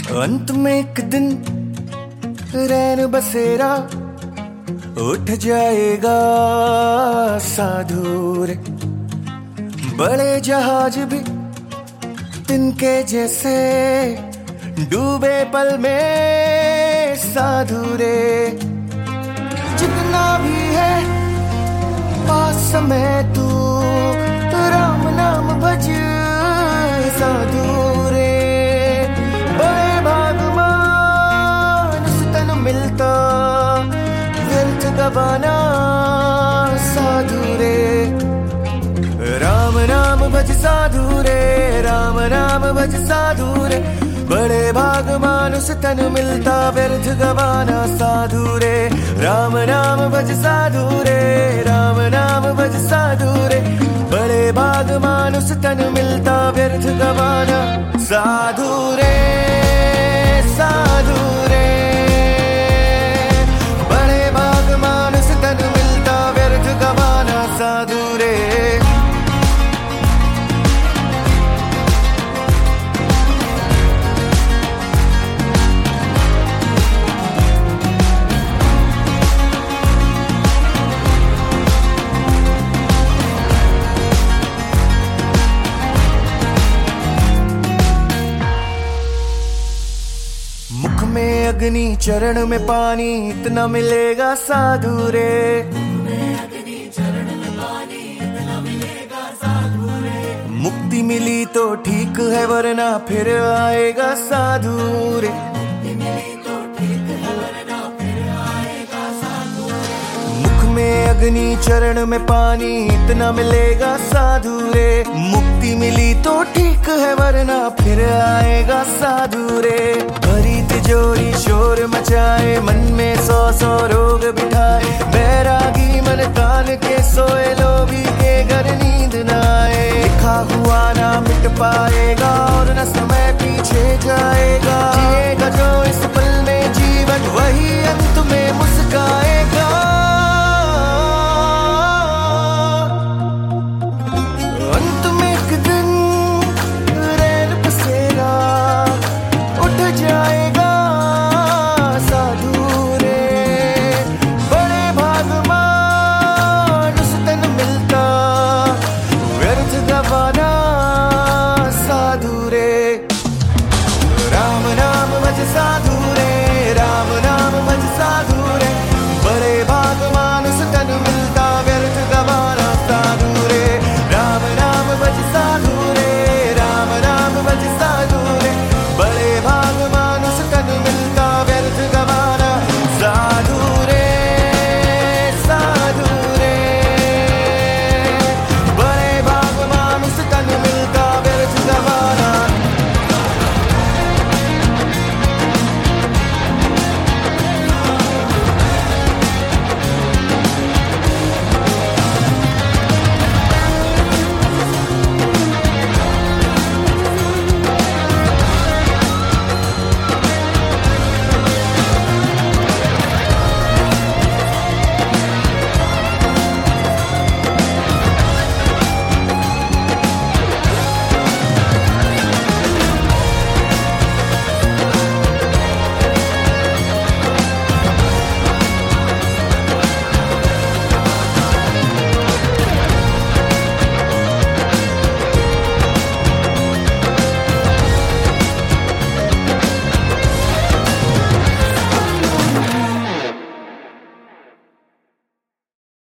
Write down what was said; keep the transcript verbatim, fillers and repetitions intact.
अंत में एक दिन रैन बसेरा उठ जाएगा साधु रे। बड़े जहाज भी तिनके जैसे डूबे पल में साधु रे। जितना भी है पास समय तू राम नाम भज साधु रे। बड़े भागमान तन मिलता व्यर्थ गवाना साधु रे। राम नाम भज साधु रे, राम नाम भज साधु रे। बड़े भाग मानुष तन मिलता व्यर्थ गवाना साधु रे। राम नाम भज साधु रे, राम नाम भज साधु रे। बड़े भाग मानुष तन मिलता व्यर्थ गवाना साधु रे, साधु रे। बड़े भाग मानुष तन मिलता व्यर्थ गवाना साधु रे। मुख में अग्नि चरण में पानी इतना मिलेगा साधु रे। मुक्ति मिली तो ठीक है वरना फिर आएगा साधु रे। मुख में अग्नि चरण में पानी इतना मिलेगा साधु रे। मुक्ति मिली तो ठीक है वरना फिर आएगा साधु रे। भरी तिजोरी शोर मचाए मन में सौ सौ रोग बिठाए। बैरागी मन तान के सोए लोभी के घर नींद न आए। लिखा हुआ ना मिट पाएगा और न समय पीछे जाएगा। जिए